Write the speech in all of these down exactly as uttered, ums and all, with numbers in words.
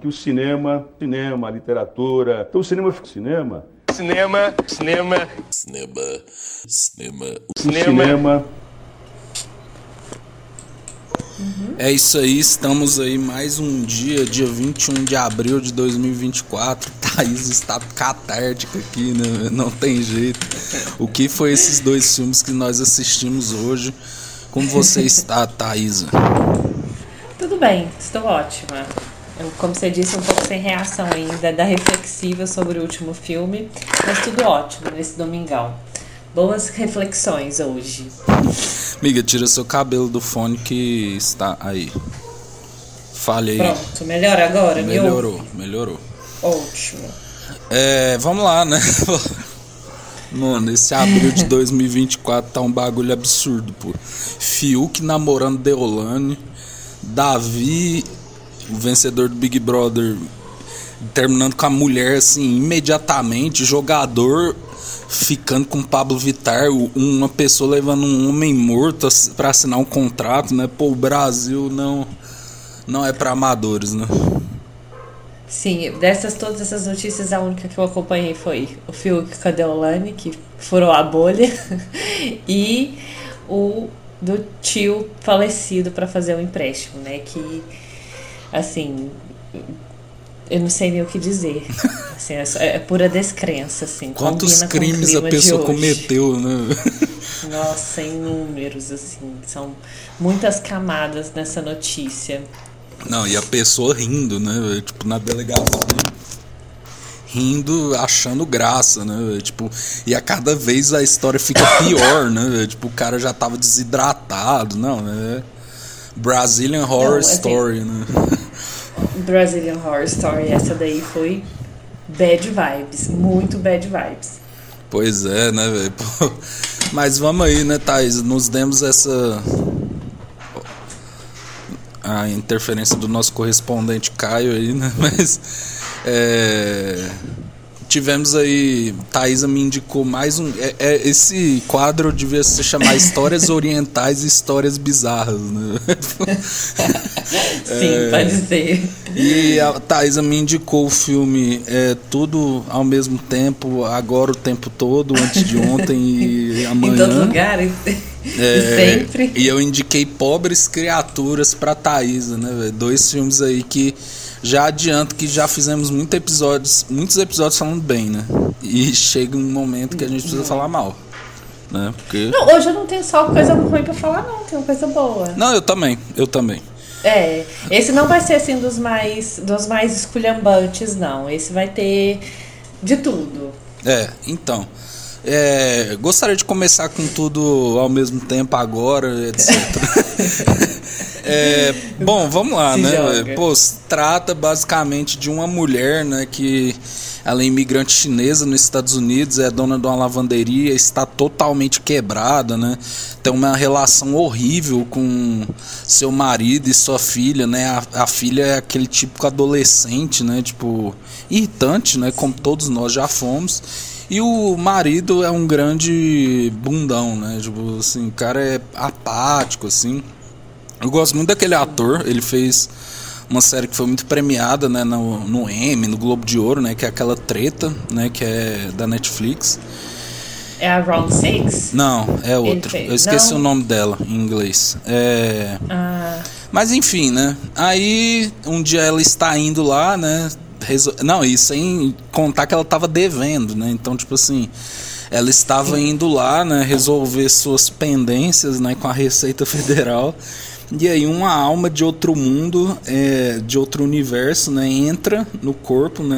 que o cinema, cinema, a literatura, então o cinema, cinema, cinema, cinema, cinema, cinema, o cinema. Uhum. É isso aí, estamos aí mais um dia, dia vinte e um de abril de dois mil e vinte e quatro. Thaís está catártica aqui, né? Não tem jeito. O que foi esses dois filmes que nós assistimos hoje? Como você está, Thaís? Tudo bem, estou ótima. Eu, como você disse, um pouco sem reação ainda, da reflexiva sobre o último filme, mas tudo ótimo nesse domingão. Boas reflexões hoje. Amiga, tira seu cabelo do fone que está aí. Fale aí. Pronto, melhora agora? Melhorou, melhorou. Ótimo. É, vamos lá, né? Mano, esse abril de dois mil e vinte e quatro tá um bagulho absurdo, pô. Fiuk namorando Deolane, Davi, o vencedor do Big Brother, terminando com a mulher assim imediatamente, jogador ficando com Pablo Vittar, uma pessoa levando um homem morto pra assinar um contrato, né? Pô, o Brasil não, não é pra amadores, né? Sim, dessas todas essas notícias, a única que eu acompanhei foi o Fiuk com a Deolane, que furou a bolha, e o do tio falecido para fazer o empréstimo, né? Que, assim, eu não sei nem o que dizer. Assim, é, é pura descrença, assim. Quantos crimes a pessoa cometeu, né? Nossa, inúmeros, assim. São muitas camadas nessa notícia. Não, e a pessoa rindo, né? Tipo, na delegacia, rindo, achando graça, né? Tipo, e a cada vez a história fica pior, né? Tipo, o cara já tava desidratado, não, né? Brazilian Horror não, assim, Story, né? Brazilian Horror Story, essa daí foi bad vibes, muito bad vibes. Pois é, né, velho? Mas vamos aí, né, Thaís? Nos demos essa... a interferência do nosso correspondente Caio aí, né? Mas é, tivemos aí, Thaisa me indicou mais um, é, é, esse quadro devia se chamar Histórias Orientais e Histórias Bizarras, né? Sim, é, pode ser. E a Thaisa me indicou o filme é, Tudo ao Mesmo Tempo, Agora o Tempo Todo, Antes de Ontem e Amanhã. Em todo lugar, é, sempre. E eu indiquei Pobres Criaturas pra Thaisa, né, véio? Dois filmes aí que já adianto que já fizemos muitos episódios, muitos episódios falando bem, né? E chega um momento que a gente precisa não. falar mal, né? Porque... Não, hoje eu não tenho só coisa ruim pra falar, não, tem uma coisa boa. Não, eu também, eu também. É, esse não vai ser assim dos mais, dos mais esculhambantes, não. Esse vai ter de tudo. É, então... É, gostaria de começar com tudo ao mesmo tempo agora, etcétera. é, bom, vamos lá, Se né? joga. Pô, se trata basicamente de uma mulher, né, que ela é imigrante chinesa nos Estados Unidos, é dona de uma lavanderia, está totalmente quebrada, né? Tem uma relação horrível com seu marido e sua filha, né? A, a filha é aquele típico adolescente, né? Tipo, irritante, né? Como todos nós já fomos. E o marido é um grande bundão, né? Tipo assim, o cara é apático, assim. Eu gosto muito daquele ator, ele fez uma série que foi muito premiada, né? No, no Emmy, no Globo de Ouro, né? Que é aquela Treta, né? Que é da Netflix. É a Round Six? Não, é outra. Eu esqueci Não. o nome dela em inglês. É... Ah. Mas enfim, né? Aí um dia ela está indo lá, né? Resol... Não, e sem contar que ela estava devendo, né? Então, tipo assim, ela estava Sim. indo lá, né, resolver suas pendências, né, com a Receita Federal. E aí uma alma de outro mundo, é, de outro universo, né, entra no corpo, né?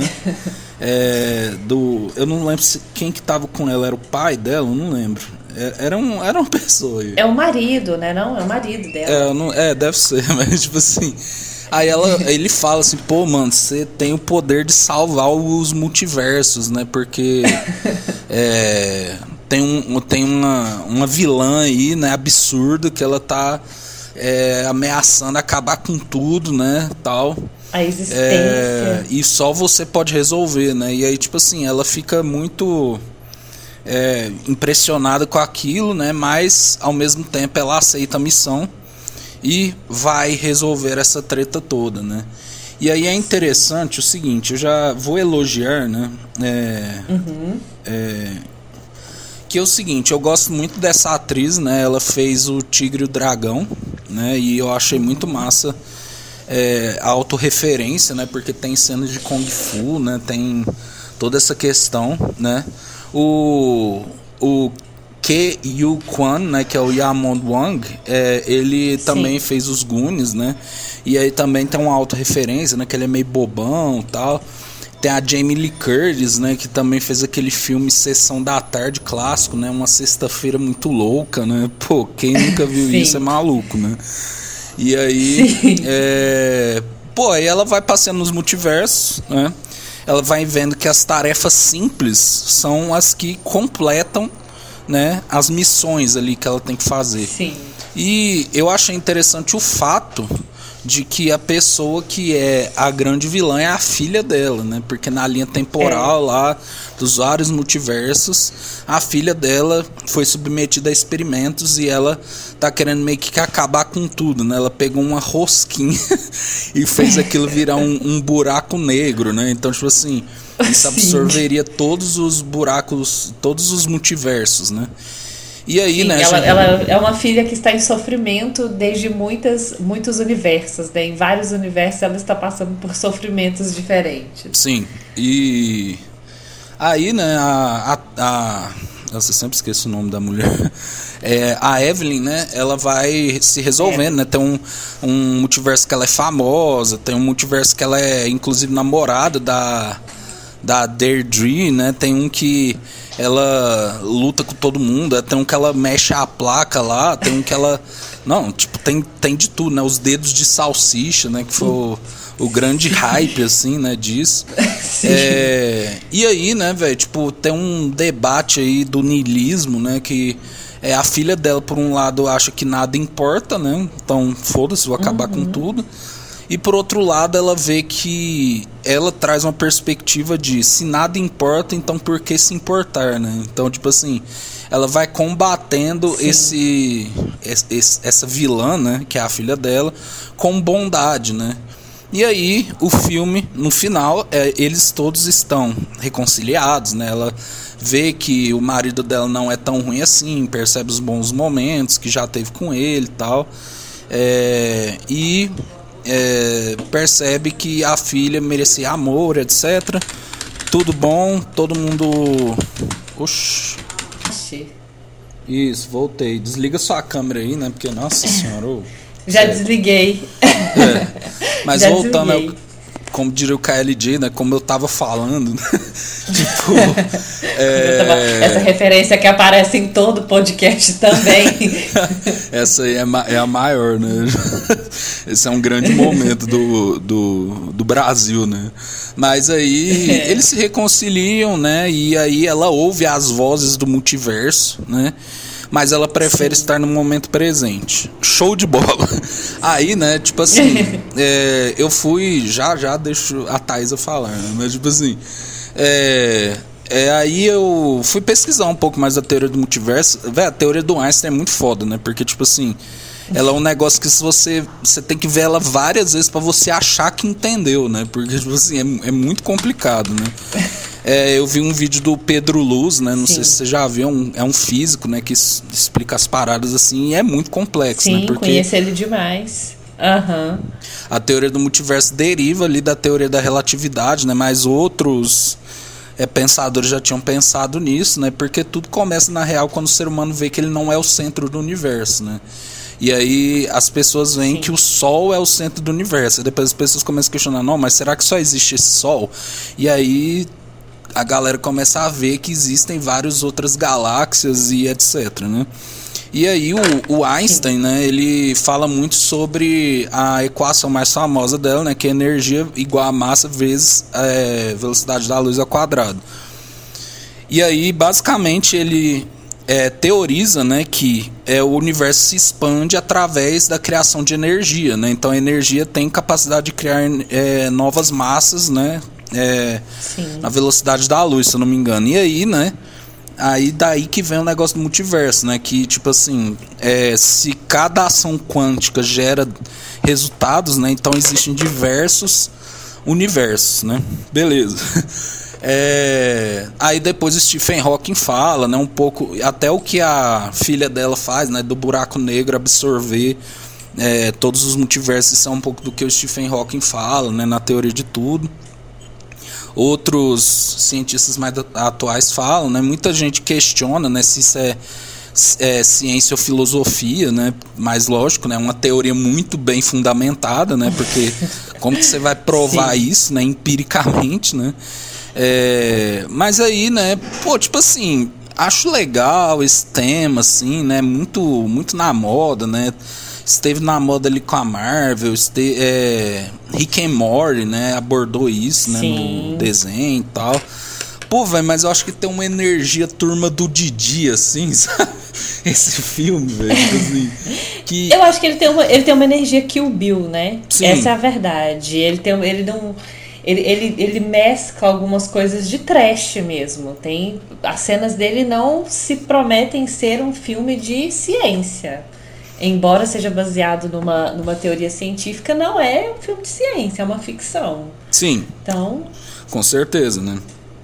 É, do, eu não lembro se quem que estava com ela, era o pai dela, eu não lembro. Era, um, era uma pessoa aí. É o marido, né? Não, é o marido dela. É, não, é deve ser, mas tipo assim. Aí ela, ele fala assim, pô, mano, você tem o poder de salvar os multiversos, né? Porque é, tem, um, tem uma, uma vilã aí, né, absurda, que ela tá é, ameaçando acabar com tudo, né, tal. A existência. É, e só você pode resolver, né? E aí, tipo assim, ela fica muito é, impressionada com aquilo, né? Mas, ao mesmo tempo, ela aceita a missão e vai resolver essa treta toda, né? E aí é interessante o seguinte, eu já vou elogiar, né? É, uhum. é, que é o seguinte, eu gosto muito dessa atriz, né? Ela fez o Tigre e o Dragão, né? E eu achei muito massa é, a autorreferência, né? Porque tem cenas de Kung Fu, né? Tem toda essa questão, né? O... o Ke Yu Kwan, né, que é o Yamon Wang, é, ele Sim. também fez os Goonies, né? E aí também tem uma autorreferência, né, que ele é meio bobão e tal. Tem a Jamie Lee Curtis, né, que também fez aquele filme Sessão da Tarde clássico, né? Uma sexta-feira muito louca, né? Pô, quem nunca viu isso é maluco, né? E aí, é, pô, aí ela vai passeando nos multiversos, né? Ela vai vendo que as tarefas simples são as que completam, né, as missões ali que ela tem que fazer. Sim. E eu achei interessante o fato de que a pessoa que é a grande vilã é a filha dela, né? Porque na linha temporal é. lá dos vários multiversos, a filha dela foi submetida a experimentos e ela tá querendo meio que acabar com tudo, né? Ela pegou uma rosquinha e fez aquilo virar um, um buraco negro, né? Então, tipo assim, isso absorveria Sim. todos os buracos, todos os multiversos, né? E aí, Sim, né, ela, gente... ela é uma filha que está em sofrimento desde muitas, muitos universos, né? Em vários universos ela está passando por sofrimentos diferentes. Sim, e aí, né, a, a, a... eu sempre esqueço o nome da mulher. É, a Evelyn, né, ela vai se resolvendo, é. né? Tem um, um multiverso que ela é famosa, tem um multiverso que ela é, inclusive, namorada da, da Deirdre, né? Tem um que ela luta com todo mundo, tem um que ela mexe a placa lá, tem um que ela... Não, tipo, tem, tem de tudo, né? Os dedos de salsicha, né? Que foi o, o grande hype, assim, né? Disso. É, e aí, né, velho? Tipo, tem um debate aí do niilismo, né? Que é, a filha dela, por um lado, acha que nada importa, né? Então, foda-se, vou acabar uhum. com tudo. E por outro lado, ela vê que ela traz uma perspectiva de se nada importa, então por que se importar, né? Então, tipo assim, ela vai combatendo esse, esse, essa vilã, né? Que é a filha dela, com bondade, né? E aí, o filme, no final, é, eles todos estão reconciliados, né? Ela vê que o marido dela não é tão ruim assim, percebe os bons momentos que já teve com ele e tal. É, e... É, percebe que a filha merecia amor, etcétera. Tudo bom, todo mundo... Oxi. Isso, voltei. Desliga sua câmera aí, né? Porque, nossa senhora... Oh, já sério. Desliguei. É. Mas já voltando, desliguei. Eu, como diria o K L J, né? Como eu tava falando, né? Tipo... é... tava, essa referência que aparece em todo podcast também. Essa aí é, é a maior, né? Esse é um grande momento do, do, do Brasil, né? Mas aí é. eles se reconciliam, né? E aí ela ouve as vozes do multiverso, né? Mas ela prefere Sim. estar no momento presente. Show de bola. Aí, né, tipo assim, é, eu fui, já, já deixo a Thaisa falar, né? Mas tipo assim, é, é, aí eu fui pesquisar um pouco mais da teoria do multiverso. Véi, a teoria do Einstein é muito foda, né? Porque, tipo assim, ela é um negócio que se você, você tem que ver ela várias vezes pra você achar que entendeu, né? Porque, tipo assim, é, é muito complicado, né? É, eu vi um vídeo do Pedro Luz, né? Não Sim. sei se você já viu, é um, é um físico, né? Que explica as paradas assim, e é muito complexo, Sim, né? Porque conheço ele demais. Uhum. A teoria do multiverso deriva ali da teoria da relatividade, né? Mas outros é, pensadores já tinham pensado nisso, né? Porque tudo começa, na real, quando o ser humano vê que ele não é o centro do universo, né? E aí as pessoas veem Sim. que o Sol é o centro do universo. E depois as pessoas começam a questionar, não, mas será que só existe esse Sol? E aí a galera começa a ver que existem várias outras galáxias e etcétera, né? E aí o, o Einstein, né, ele fala muito sobre a equação mais famosa dela, né, que é energia igual a massa vezes é, velocidade da luz ao quadrado. E aí, basicamente, ele é, teoriza, né, que é, o universo se expande através da criação de energia, né? Então a energia tem capacidade de criar é, novas massas, né, é, na velocidade da luz, se eu não me engano. E aí, né, aí daí que vem o negócio do multiverso, né? Que, tipo assim, é, se cada ação quântica gera resultados, né? Então existem diversos universos, né? Beleza. É, aí depois o Stephen Hawking fala, né, um pouco, até o que a filha dela faz, né, do buraco negro absorver é, todos os multiversos. Isso é um pouco do que o Stephen Hawking fala, né, na teoria de tudo. Outros cientistas mais atuais falam, né, muita gente questiona, né, se isso é, é ciência ou filosofia, né, mas lógico, né, uma teoria muito bem fundamentada, né, porque como que você vai provar Sim. isso, né, empiricamente, né? É, mas aí, né, pô, tipo assim, acho legal esse tema, assim, né, muito, muito na moda, né, esteve na moda ali com a Marvel, este, é, Rick and Morty, né, abordou isso, né, Sim. no desenho e tal. Pô, velho, mas eu acho que tem uma energia turma do Didi, assim, sabe, esse filme, velho, assim, que... Eu acho que ele tem uma, ele tem uma energia Kill Bill, né, Sim. Essa é a verdade, ele tem, ele não... Ele, ele, ele mescla algumas coisas de trash mesmo. Tem, as cenas dele não se prometem ser um filme de ciência. Embora seja baseado numa, numa teoria científica, não é um filme de ciência, é uma ficção. Sim. Então... Com certeza, né?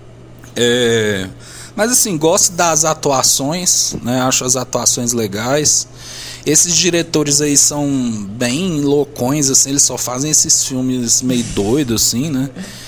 É... Mas assim, gosto das atuações, né? Acho as atuações legais. Esses diretores aí são bem loucões, assim, eles só fazem esses filmes meio doidos, assim, né?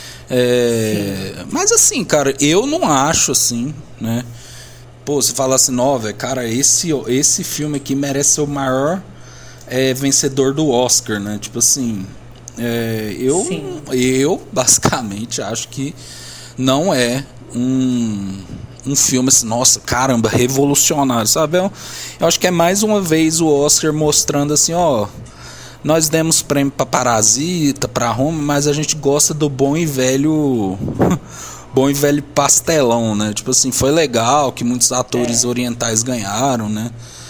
É, mas assim, cara, eu não acho assim, né? Pô, você fala assim, não, velho, cara, esse, esse filme aqui merece ser o maior é, vencedor do Oscar, né? Tipo assim, é, eu, eu basicamente acho que não é um... um filme assim, nossa, caramba, revolucionário, sabe? Eu, eu acho que é mais uma vez o Oscar mostrando assim, ó, nós demos prêmio pra Parasita, pra Roma, mas a gente gosta do bom e velho bom e velho pastelão, né? Tipo assim, foi legal que muitos atores é. orientais ganharam, né?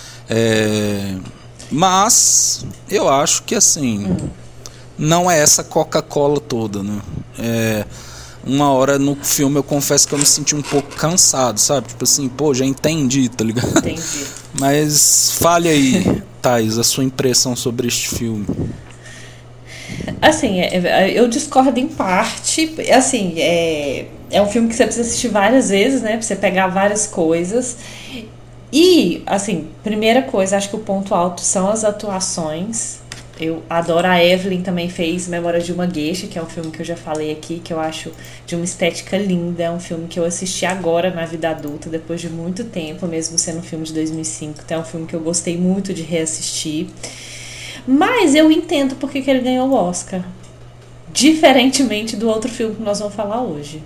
É, mas eu acho que assim, hum. não é essa Coca-Cola toda, né? É... Uma hora no filme eu confesso que eu me senti um pouco cansado, sabe? Tipo assim, pô, já entendi, tá ligado? Entendi. Mas fale aí, Thaís, a sua impressão sobre este filme. Assim, eu discordo em parte. Assim, é, é um filme que você precisa assistir várias vezes, né? Pra você pegar várias coisas. E, assim, primeira coisa, acho que o ponto alto são as atuações. Eu adoro, a Evelyn também fez Memórias de uma Geisha, que é um filme que eu já falei aqui, que eu acho de uma estética linda. É um filme que eu assisti agora na vida adulta, depois de muito tempo, mesmo sendo um filme de dois mil e cinco. Então é um filme que eu gostei muito de reassistir. Mas eu entendo por que que ele ganhou o Oscar, diferentemente do outro filme que nós vamos falar hoje.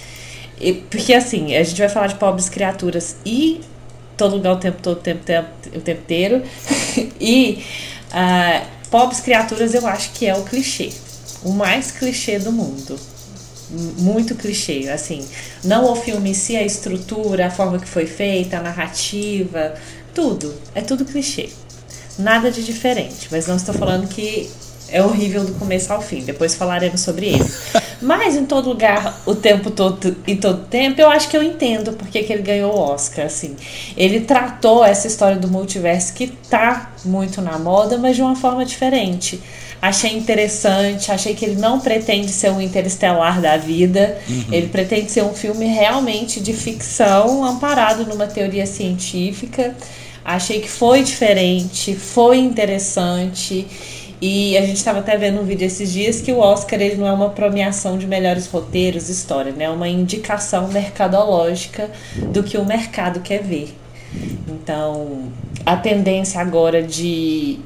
E, porque assim, a gente vai falar de Pobres Criaturas e Todo Lugar o Tempo Todo, o Tempo, tempo, o tempo Inteiro. E... Uh, Pobres Criaturas eu acho que é o clichê, o mais clichê do mundo, muito clichê, assim, não o filme em si, a estrutura, a forma que foi feita, a narrativa, tudo, é tudo clichê, nada de diferente, mas não estou falando que é horrível do começo ao fim, depois falaremos sobre ele. Mas em Todo Lugar, o tempo todo e todo tempo, eu acho que eu entendo porque que ele ganhou o Oscar, assim. Ele tratou essa história do multiverso que tá muito na moda, mas de uma forma diferente. Achei interessante, achei que ele não pretende ser um Interestelar da vida, uhum. Ele pretende ser um filme realmente de ficção, amparado numa teoria científica. Achei que foi diferente, foi interessante. E a gente estava até vendo um vídeo esses dias que o Oscar ele não é uma premiação de melhores roteiros, história, né? É uma indicação mercadológica do que o mercado quer ver. Então, a tendência agora de,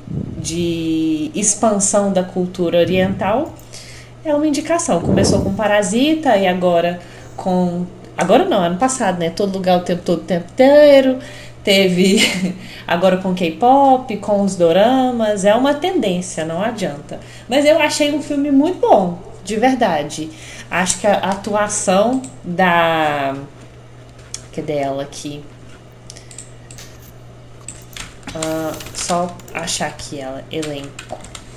de expansão da cultura oriental é uma indicação. Começou com Parasita e agora com... Agora não, ano passado, né? Todo Lugar o Tempo Todo, o Tempo Inteiro... Teve agora com K-pop, com os doramas, é uma tendência, não adianta. Mas eu achei um filme muito bom, de verdade. Acho que a atuação da... Cadê ela aqui? Uh, só achar aqui ela, elenco.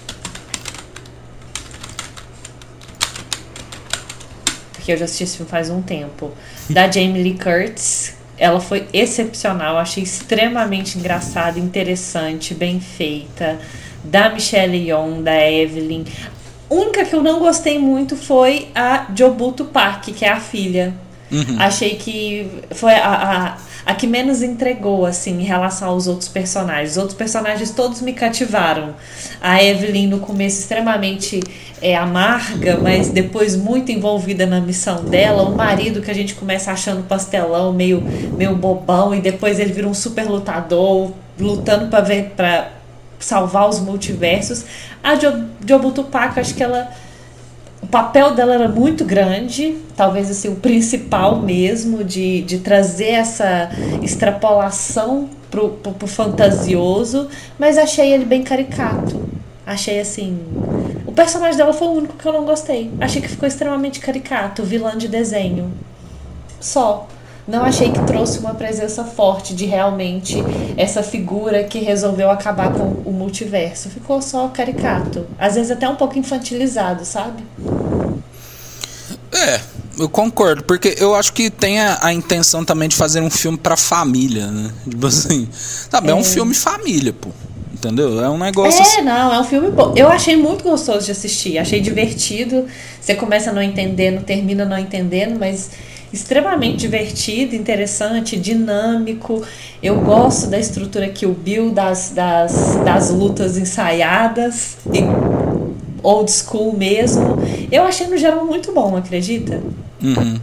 Porque eu já assisti esse filme faz um tempo. Da Jamie Lee Curtis. Ela foi excepcional, achei extremamente engraçada, interessante, bem feita. Da Michelle Yeoh, da Evelyn. A única que eu não gostei muito foi a Jobuto Park, que é a filha. Uhum. Achei que foi a, a, a que menos entregou, assim, em relação aos outros personagens. Os outros personagens todos me cativaram. A Evelyn no começo extremamente é, amarga, mas depois muito envolvida na missão dela. O marido que a gente começa achando pastelão, meio, meio bobão, e depois ele vira um super lutador, lutando para ver, para salvar os multiversos. A Jobuto Park, acho que ela... O papel dela era muito grande, talvez assim, o principal mesmo, de, de trazer essa extrapolação pro, pro, pro fantasioso, mas achei ele bem caricato. Achei assim... O personagem dela foi o único que eu não gostei. Achei que ficou extremamente caricato, vilã de desenho. Só. Não achei que trouxe uma presença forte de realmente essa figura que resolveu acabar com o multiverso. Ficou só caricato. Às vezes até um pouco infantilizado, sabe? É, eu concordo, porque eu acho que tem a, a intenção também de fazer um filme pra família, né? Tipo assim, sabe, é, é um filme família, pô. Entendeu? É um negócio... É, assim... não, é um filme bom. Eu achei muito gostoso de assistir. Achei divertido. Você começa não entendendo, termina não entendendo, mas... extremamente divertido, interessante, dinâmico. Eu gosto da estrutura que o Bill, das, das, das lutas ensaiadas, old school mesmo. Eu achei no geral muito bom, acredita? Uhum.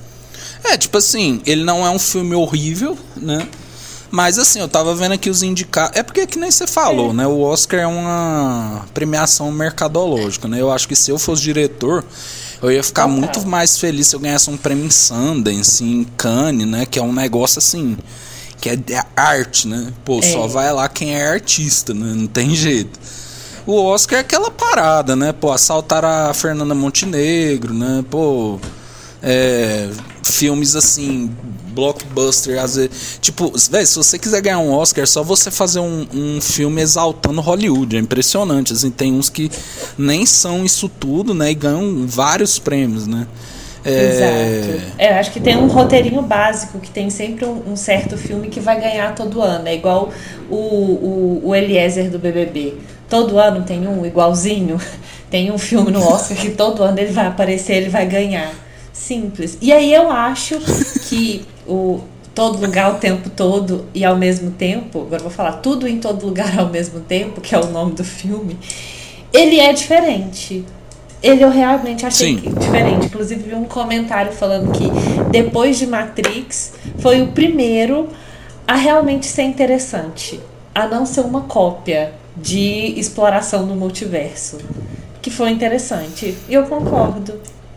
É, tipo assim, ele não é um filme horrível, né? Mas assim, eu tava vendo aqui os indicados. É porque que nem você falou, é. né? O Oscar é uma premiação mercadológica, né? Eu acho que se eu fosse diretor, eu ia ficar Total. muito mais feliz se eu ganhasse um prêmio em Sundance, em Cannes, né? Que é um negócio assim, que é arte, né? Pô, é. só vai lá quem é artista, né? Não tem jeito. O Oscar é aquela parada, né? Pô, assaltaram a Fernanda Montenegro, né? Pô, é, filmes assim, blockbuster, às vezes. Tipo, véio, se você quiser ganhar um Oscar, é só você fazer um, um filme exaltando Hollywood. É impressionante. Assim, tem uns que nem são isso tudo, né? E ganham vários prêmios, né? É... Exato. É, acho que tem um roteirinho básico, que tem sempre um, um certo filme que vai ganhar todo ano. É igual o, o, o Eliezer do B B B. Todo ano tem um igualzinho. Tem um filme no Oscar que todo ano ele vai aparecer, ele vai ganhar. Simples. E aí eu acho que o todo lugar o tempo todo e ao mesmo tempo, agora eu vou falar tudo em todo lugar ao mesmo tempo, que é o nome do filme, ele é diferente. Ele eu realmente achei Sim. diferente. Inclusive vi um comentário falando que depois de Matrix foi o primeiro a realmente ser interessante, a não ser uma cópia de exploração do multiverso, que foi interessante. E eu concordo.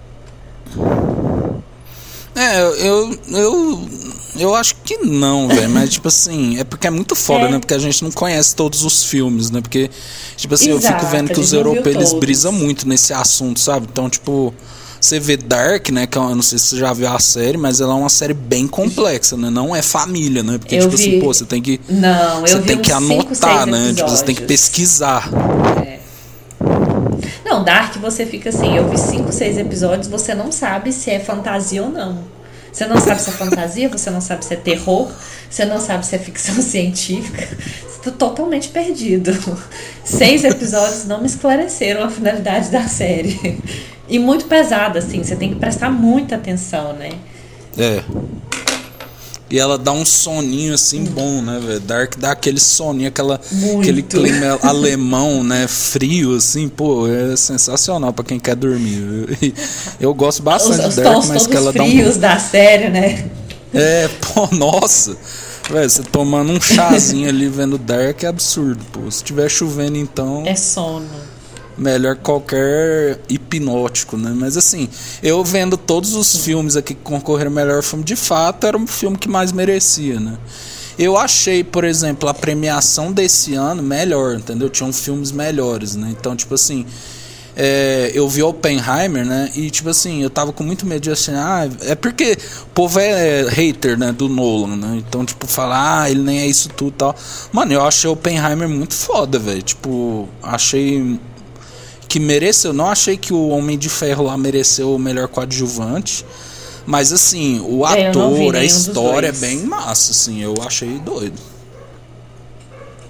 É, eu, eu, eu acho que não, velho, mas tipo assim, é porque é muito foda, é. né, porque a gente não conhece todos os filmes, né, porque, tipo assim, Exato, eu fico vendo que os europeus, eles brisam muito nesse assunto, sabe, então, tipo, você vê Dark, né, que eu não sei se você já viu a série, mas ela é uma série bem complexa, né, não é família, né, porque, eu tipo vi. assim, pô, você tem que, não, eu você vi tem que anotar, cinco, né, tipo, você tem que pesquisar. É. Não, Dark você fica assim, eu vi cinco, seis episódios, você não sabe se é fantasia ou não. Você não sabe se é fantasia, você não sabe se é terror, você não sabe se é ficção científica. Você tá totalmente perdido. Seis episódios não me esclareceram a finalidade da série. E muito pesada, assim, você tem que prestar muita atenção, né? É. E ela dá um soninho assim bom, né, velho? Dark dá aquele soninho, aquela, aquele clima alemão, né? Frio, assim, pô, é sensacional pra quem quer dormir. Eu gosto bastante os, os de Dark, tons mas que ela dá um. frios da série, né? É, pô, nossa. Velho, você tomando um chazinho ali vendo Dark é absurdo, pô. Se tiver chovendo, então. É sono. Melhor qualquer hipnótico, né? Mas assim, eu vendo todos os filmes aqui que concorreram ao melhor filme, de fato, era um filme que mais merecia, né? Eu achei, por exemplo, a premiação desse ano melhor, entendeu? Tinham filmes melhores, né? Então, tipo assim, é, eu vi Oppenheimer, né? E, tipo assim, eu tava com muito medo de assim, ah, é porque o povo é hater, né? Do Nolan, né? Então, tipo, falar, ah, ele nem é isso tudo e tal. Mano, eu achei Oppenheimer muito foda, velho. Tipo, achei... que mereceu, não achei que o Homem de Ferro lá mereceu o melhor coadjuvante, mas assim, o é, ator, a história é bem massa, assim, eu achei doido.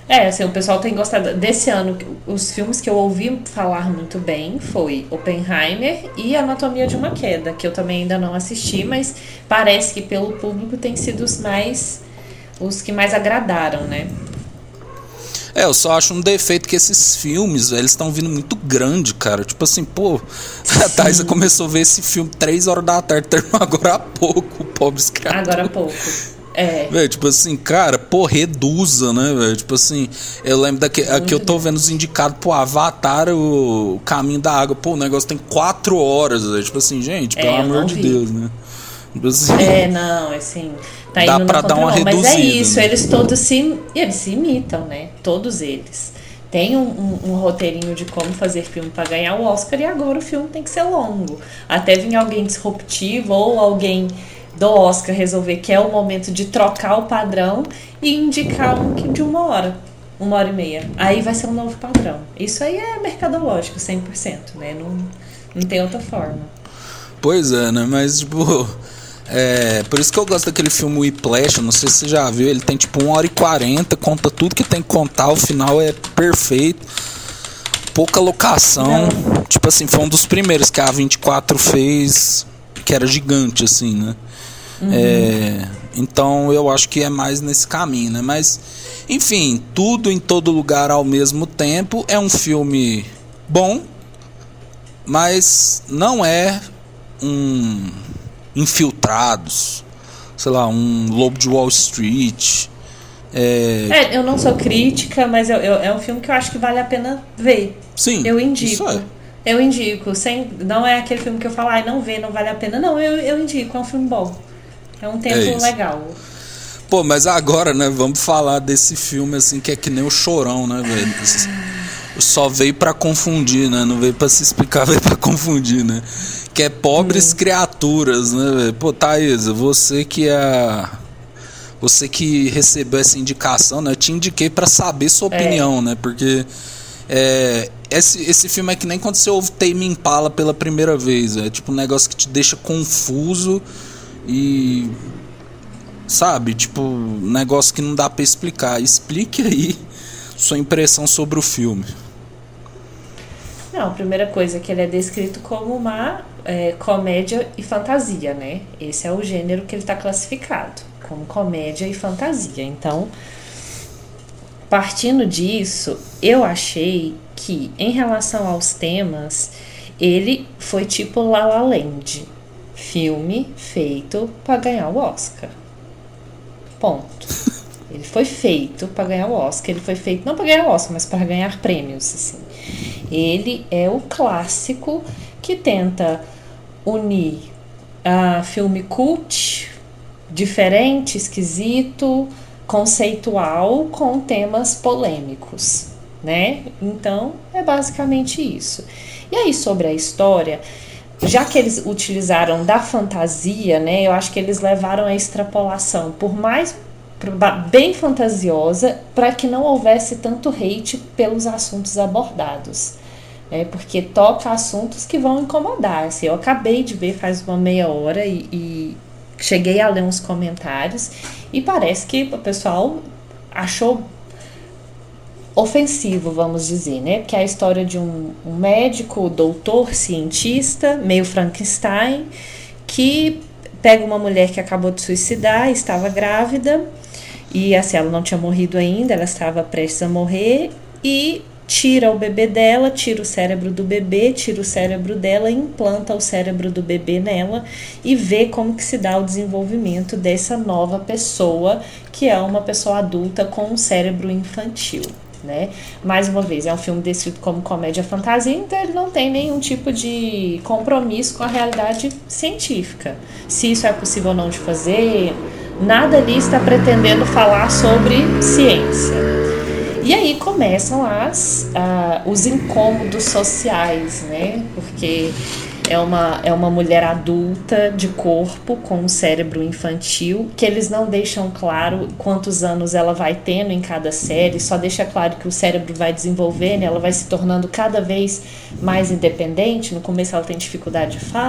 É, assim, o pessoal tem gostado. Desse ano, os filmes que eu ouvi falar muito bem foi Oppenheimer e Anatomia de uma Queda, que eu também ainda não assisti, mas parece que pelo público tem sido os mais, os que mais agradaram, né? É, eu só acho um defeito que esses filmes, velho, eles estão vindo muito grande, cara. Tipo assim, pô, a Thaisa começou a ver esse filme três horas da tarde, terminou agora há pouco, Pobres Criaturas. Agora há pouco. É. Velho, tipo assim, cara, pô, reduza, né, velho? Tipo assim, eu lembro daqui, aqui eu tô vendo os indicados, pô, Avatar, o Caminho da Água, pô, o negócio tem quatro horas, velho. Tipo assim, gente, É, pelo eu amor não de vi. Deus, né? Tipo assim, É, não, assim, tá Dá indo pra na dar uma contramão. Mas é reduzida, isso, né? eles todos se, eles se imitam, né? Todos eles. Tem um, um, um roteirinho de como fazer filme pra ganhar o Oscar e agora o filme tem que ser longo. Até vir alguém disruptivo ou alguém do Oscar resolver que é o momento de trocar o padrão e indicar um que de uma hora, uma hora e meia. Aí vai ser um novo padrão. Isso aí é mercadológico, cem por cento, né? Não, não tem outra forma. pois é, né? Mas, tipo, é, por isso que eu gosto daquele filme Whiplash, eu não sei se você já viu, ele tem tipo uma hora e quarenta, conta tudo que tem que contar, o final é perfeito. Pouca locação. Não. Tipo assim, foi um dos primeiros que a vinte e quatro fez, que era gigante, assim, né? Uhum. É, então eu acho que é mais nesse caminho, né? Mas, enfim, tudo em todo lugar ao mesmo tempo. É um filme bom, mas não é um Infiltrados, sei lá, um Lobo de Wall Street. É, É, eu não sou crítica, mas eu, eu- é um filme que eu acho que vale a pena ver. sim, Eu indico. isso é. Eu indico. Sem, não é aquele filme que eu falo, ai, não vê, não vale a pena. Não, eu, eu indico, é um filme bom. É um tempo É isso. legal. Pô, mas agora, né, vamos falar desse filme assim que é que nem o Chorão, né, velho? Só veio pra confundir, né? Não veio pra se explicar, veio pra confundir, né? Que é Pobres Criaturas, né, velho? Pô, Thaisa, você que é... Você que recebeu essa indicação, né? Eu te indiquei pra saber sua opinião, né? Porque é, esse, esse filme é que nem quando você ouve Tame Impala pela primeira vez. É tipo um negócio que te deixa confuso e... Sabe? Tipo, um negócio que não dá pra explicar. Explique aí sua impressão sobre o filme. Não, a primeira coisa é que ele é descrito como uma é, comédia e fantasia, né? Esse é o gênero que ele está classificado, como comédia e fantasia. Então, partindo disso, eu achei que, em relação aos temas, ele foi tipo La La Land, filme feito para ganhar o Oscar. Ponto. Ele foi feito para ganhar o Oscar. Ele foi feito não para ganhar o Oscar, mas para ganhar prêmios, assim. Ele é o clássico que tenta unir a filme cult, diferente, esquisito, conceitual, com temas polêmicos, né? Então, é basicamente isso. E aí, sobre a história, já que eles utilizaram da fantasia, né? Eu acho que eles levaram a extrapolação, por mais bem fantasiosa, para que não houvesse tanto hate pelos assuntos abordados, né? Porque toca assuntos que vão incomodar. Assim, eu acabei de ver faz uma meia hora e, e cheguei a ler uns comentários e parece que o pessoal achou ofensivo, vamos dizer, né? Porque é a história de um, um médico, doutor, cientista, meio Frankenstein, que pega uma mulher que acabou de suicidar, estava grávida, e assim, ela não tinha morrido ainda, ela estava prestes a morrer, e tira o bebê dela, tira o cérebro do bebê, tira o cérebro dela e implanta o cérebro do bebê nela e vê como que se dá o desenvolvimento dessa nova pessoa, que é uma pessoa adulta com um cérebro infantil, né? Mais uma vez, é um filme descrito como comédia fantasia, então ele não tem nenhum tipo de compromisso com a realidade científica. Se isso é possível ou não de fazer, nada ali está pretendendo falar sobre ciência. E aí começam as, uh, os incômodos sociais, né? Porque é uma, é uma mulher adulta de corpo com um cérebro infantil, que eles não deixam claro quantos anos ela vai tendo em cada série, só deixa claro que o cérebro vai desenvolvendo, ela vai se tornando cada vez mais independente. No começo ela tem dificuldade de fala,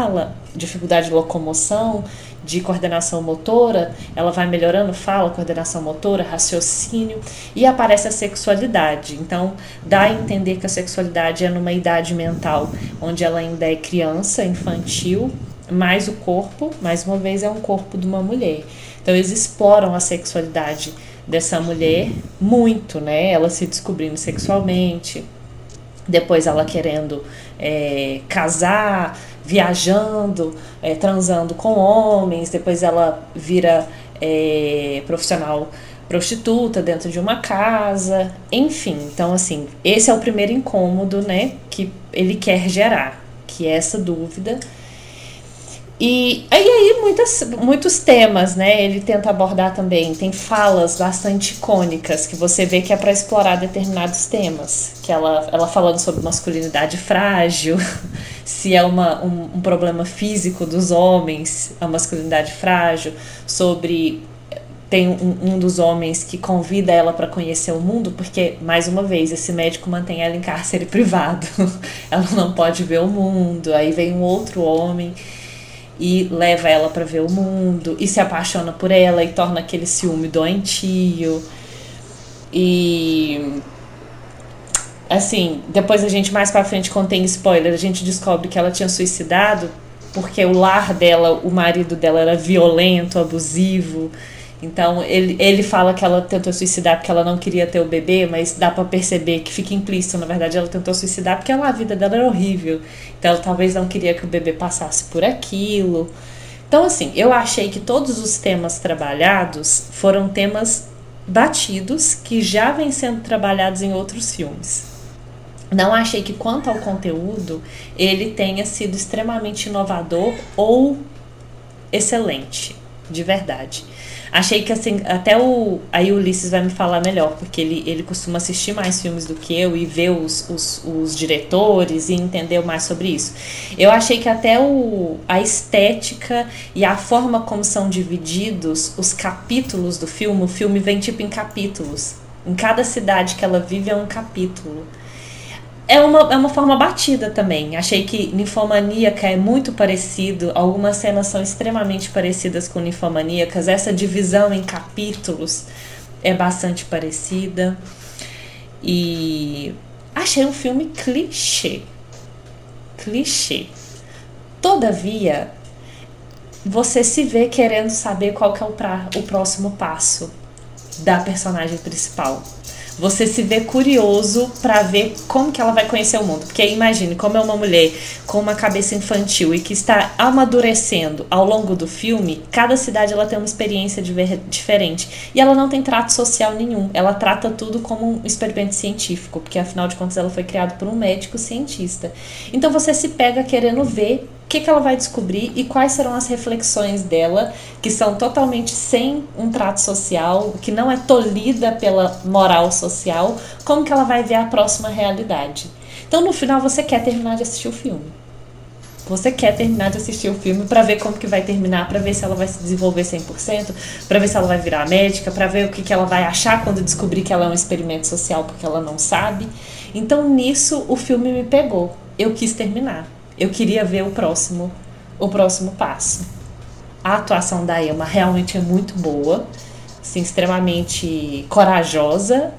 dificuldade de locomoção, de coordenação motora, ela vai melhorando fala, coordenação motora, raciocínio, e aparece a sexualidade. Então, dá a entender que a sexualidade é numa idade mental onde ela ainda é criança, infantil, mas o corpo, mais uma vez, é um corpo de uma mulher. Então, eles exploram a sexualidade dessa mulher muito, né? Ela se descobrindo sexualmente, depois ela querendo é, casar, viajando, é, transando com homens, depois ela vira é, profissional prostituta dentro de uma casa, enfim. Então, assim, esse é o primeiro incômodo, né, que ele quer gerar, que é essa dúvida. E aí, aí muitas, muitos temas, né, ele tenta abordar também, tem falas bastante icônicas, que você vê que é para explorar determinados temas, que ela, ela falando sobre masculinidade frágil, se é uma, um, um problema físico dos homens, a masculinidade frágil, sobre... Tem um, um dos homens que convida ela para conhecer o mundo, porque, mais uma vez, esse médico mantém ela em cárcere privado, ela não pode ver o mundo, aí vem um outro homem e leva ela para ver o mundo, e se apaixona por ela e torna aquele ciúme doentio. E assim, depois a gente mais pra frente, quando tem spoiler, a gente descobre que ela tinha suicidado porque o lar dela, o marido dela era violento, abusivo. Então ele, ele fala que ela tentou suicidar porque ela não queria ter o bebê, mas dá pra perceber que fica implícito, na verdade ela tentou suicidar porque ela, a vida dela era horrível, então ela talvez não queria que o bebê passasse por aquilo. Então assim, eu achei que todos os temas trabalhados foram temas batidos que já vêm sendo trabalhados em outros filmes. Não achei que, quanto ao conteúdo, ele tenha sido extremamente inovador ou excelente, de verdade. Achei que, assim, até o... Aí o Ulisses vai me falar melhor, porque ele, ele costuma assistir mais filmes do que eu e ver os, os, os diretores e entender mais sobre isso. Eu achei que até o, a estética e a forma como são divididos os capítulos do filme, o filme vem tipo em capítulos. Em cada cidade que ela vive é um capítulo. É uma, é uma forma batida também. Achei que Ninfomaníaca é muito parecido. Algumas cenas são extremamente parecidas com Ninfomaníacas. Essa divisão em capítulos é bastante parecida. E achei um filme clichê. Clichê. Todavia, você se vê querendo saber qual que é o, pra, o próximo passo da personagem principal. Você se vê curioso pra ver como que ela vai conhecer o mundo. Porque imagine, como é uma mulher com uma cabeça infantil e que está amadurecendo ao longo do filme, cada cidade ela tem uma experiência diferente. E ela não tem trato social nenhum. Ela trata tudo como um experimento científico, porque afinal de contas ela foi criada por um médico cientista. Então você se pega querendo ver o que, que ela vai descobrir e quais serão as reflexões dela, que são totalmente sem um trato social, que não é tolhida pela moral social, como que ela vai ver a próxima realidade. Então no final você quer terminar de assistir o filme. Você quer terminar de assistir o filme para ver como que vai terminar, para ver se ela vai se desenvolver cem por cento, para ver se ela vai virar médica, para ver o que, que ela vai achar quando descobrir que ela é um experimento social porque ela não sabe. Então nisso o filme me pegou. Eu quis terminar. Eu queria ver o próximo, o próximo passo. A atuação da Emma realmente é muito boa, assim, extremamente corajosa,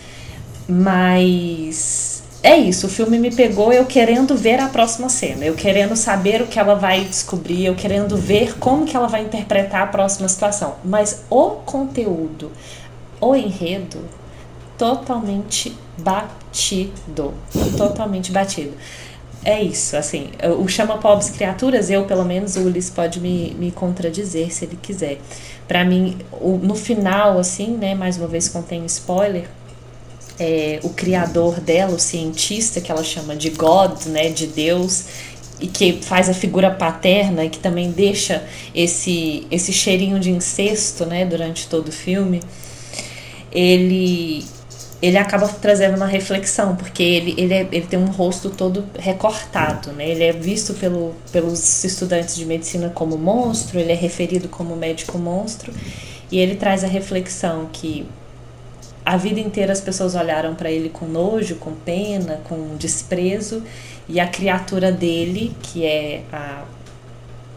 mas é isso, o filme me pegou eu querendo ver a próxima cena, eu querendo saber o que ela vai descobrir, eu querendo ver como que ela vai interpretar a próxima situação. Mas o conteúdo, o enredo, totalmente batido, totalmente batido. É isso, assim, o Chama Pobres Criaturas, eu pelo menos, o Ulisses pode me, me contradizer se ele quiser. Pra mim, o, no final, assim, né, mais uma vez contém spoiler, é, o criador dela, o cientista, que ela chama de God, né, de Deus, e que faz a figura paterna e que também deixa esse, esse cheirinho de incesto, né, durante todo o filme, ele... ele acaba trazendo uma reflexão, porque ele, ele, é, ele tem um rosto todo recortado, né? Ele é visto pelo, pelos estudantes de medicina como monstro, ele é referido como médico monstro, e ele traz a reflexão que a vida inteira as pessoas olharam para ele com nojo, com pena, com desprezo, e a criatura dele, que é a,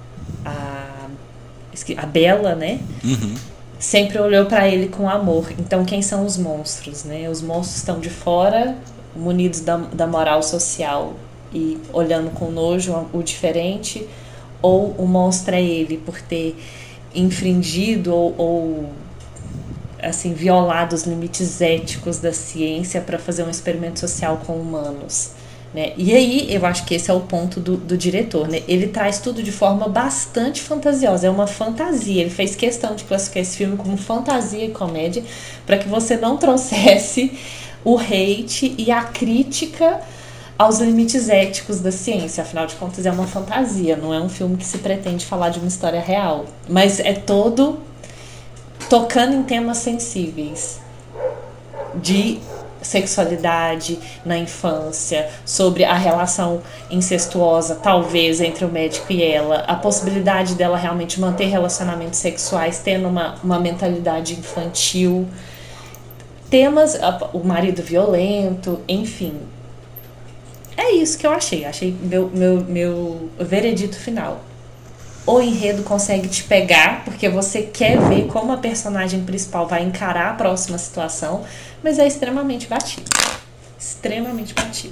a Bella, né? Uhum. Sempre olhou para ele com amor. Então, quem são os monstros, né? Os monstros estão de fora, munidos da, da moral social e olhando com nojo o diferente, ou o monstro é ele por ter infringido ou, ou assim, violado os limites éticos da ciência para fazer um experimento social com humanos, né? E aí eu acho que esse é o ponto do, do diretor, né? Ele traz tudo de forma bastante fantasiosa, é uma fantasia. Ele fez questão de classificar esse filme como fantasia e comédia para que você não trouxesse o hate e a crítica aos limites éticos da ciência. Afinal de contas é uma fantasia, não é um filme que se pretende falar de uma história real, mas é todo tocando em temas sensíveis de sexualidade na infância, sobre a relação incestuosa, talvez, entre o médico e ela, a possibilidade dela realmente manter relacionamentos sexuais tendo uma, uma mentalidade infantil, temas, o marido violento, enfim. É isso que eu achei, achei meu, meu, meu veredito final. O enredo consegue te pegar, porque você quer ver como a personagem principal vai encarar a próxima situação, mas é extremamente batido. Extremamente batido.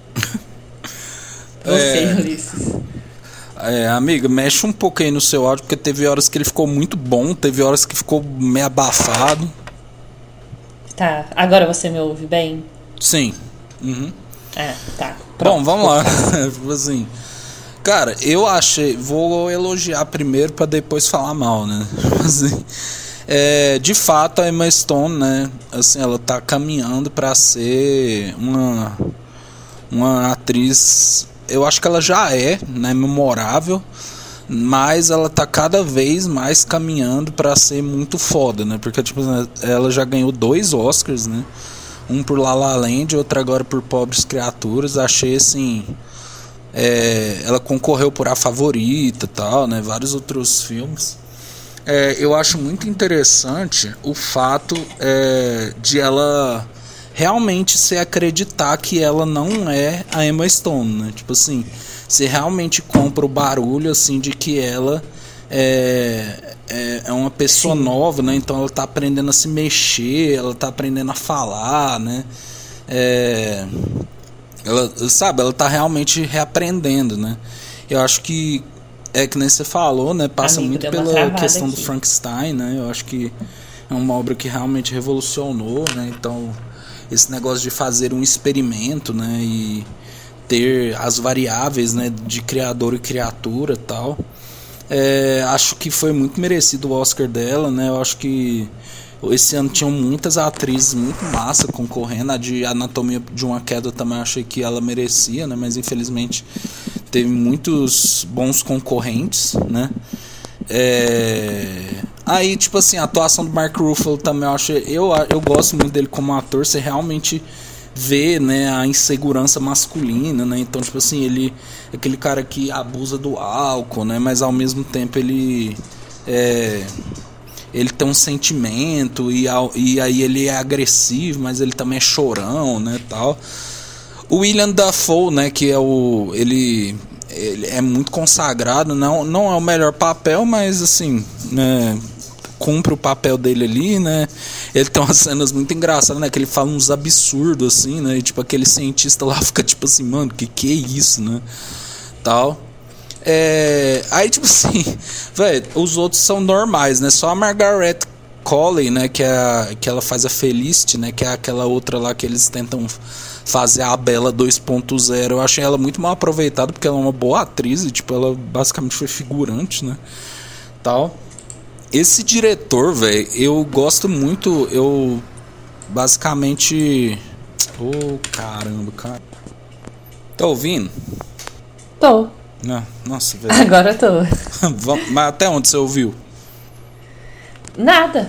Você, é, Ulisses. É, amiga, mexe um pouco aí no seu áudio, porque teve horas que ele ficou muito bom, teve horas que ficou meio abafado. Tá, agora você me ouve bem? Sim. Uhum. É, tá. Pronto, bom, vamos lá. Assim... Cara, eu achei... Vou elogiar primeiro pra depois falar mal, né? Assim, é, de fato, a Emma Stone, né? Assim, ela tá caminhando pra ser uma... Uma atriz... Eu acho que ela já é, né? Memorável. Mas ela tá cada vez mais caminhando pra ser muito foda, né? Porque, tipo, ela já ganhou dois Oscars, né? Um por La La Land, outro agora por Pobres Criaturas. Achei, assim... É, ela concorreu por A Favorita e tal, né? Vários outros filmes. É, eu acho muito interessante o fato é, de ela realmente se acreditar que ela não é a Emma Stone, né? Tipo assim, você realmente compra o barulho assim de que ela é, é, é uma pessoa Sim. nova, né? Então ela tá aprendendo a se mexer, ela tá aprendendo a falar, né? É... Ela, sabe, ela tá realmente reaprendendo, né? Eu acho que é que nem você falou, né? Passa Amigo, muito pela questão aqui. do Frankenstein, né? Eu acho que é uma obra que realmente revolucionou, né? Então, esse negócio de fazer um experimento, né? E ter as variáveis, né? De criador e criatura e tal. É, acho que foi muito merecido o Oscar dela, né? Eu acho que esse ano tinham muitas atrizes muito massa concorrendo. A de Anatomia de uma Queda também achei que ela merecia, né? Mas infelizmente teve muitos bons concorrentes, né? É... Aí, tipo assim, a atuação do Mark Ruffalo também eu acho. Eu, eu gosto muito dele como ator. Você realmente vê, né, a insegurança masculina, né? Então, tipo assim, ele é aquele cara que abusa do álcool, né? Mas ao mesmo tempo ele é. Ele tem um sentimento e, e aí ele é agressivo, mas ele também é chorão, né, tal. O William Dafoe, né, que é o... Ele, ele é muito consagrado, não, não é o melhor papel, mas assim, né, cumpre o papel dele ali, né. Ele tem umas cenas muito engraçadas, né, que ele fala uns absurdos, assim, né, e tipo, aquele cientista lá fica tipo assim, mano, que que é isso, né, tal. É, aí tipo assim, velho, os outros são normais, né? Só a Margaret Qualley, né? Que, é a, que ela faz a Felicity, né? Que é aquela outra lá que eles tentam fazer a Bella dois ponto zero. Eu achei ela muito mal aproveitada porque ela é uma boa atriz e tipo, ela basicamente foi figurante, né? Tal. Esse diretor, velho, eu gosto muito. Eu basicamente. Oh, caramba, cara. Tá ouvindo? Tô. Não, nossa, velho. Agora eu tô. Mas até onde você ouviu? Nada.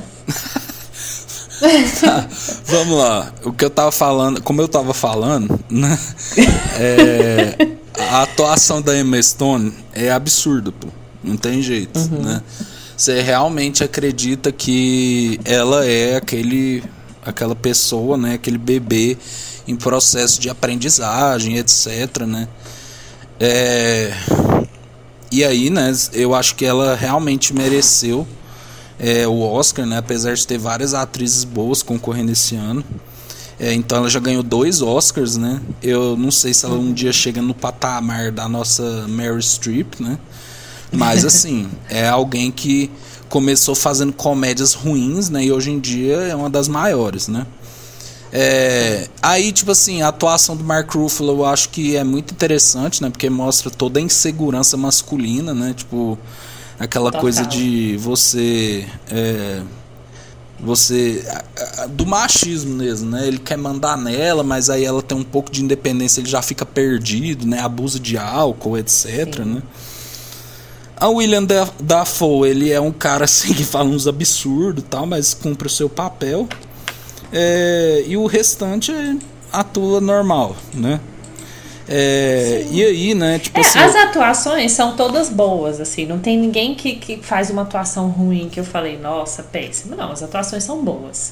Tá, vamos lá. O que eu tava falando, como eu tava falando, né? É, a atuação da Emma Stone é absurda, pô. Não tem jeito, uhum. né? Você realmente acredita que ela é aquele, aquela pessoa, né? Aquele bebê em processo de aprendizagem, etc, né? É, e aí, né, eu acho que ela realmente mereceu é, o Oscar, né, apesar de ter várias atrizes boas concorrendo esse ano. É, então ela já ganhou dois Oscars, né? Eu não sei se ela um dia chega no patamar da nossa Meryl Streep, né? Mas assim, é alguém que começou fazendo comédias ruins, né? E hoje em dia é uma das maiores, né? É, aí, tipo assim, a atuação do Mark Ruffalo eu acho que é muito interessante, né? Porque mostra toda a insegurança masculina, né? Tipo, aquela Total. coisa de você... É, você do machismo mesmo, né? Ele quer mandar nela, mas aí ela tem um pouco de independência, ele já fica perdido, né? Abuso de álcool, etc, né? A William Dafoe, ele é um cara assim que fala uns absurdos, tal, mas cumpre o seu papel. É, e o restante atua normal, né? É, e aí, né? Tipo é, assim, as atuações são todas boas, assim. Não tem ninguém que, que faz uma atuação ruim que eu falei, nossa, péssimo. Não, as atuações são boas.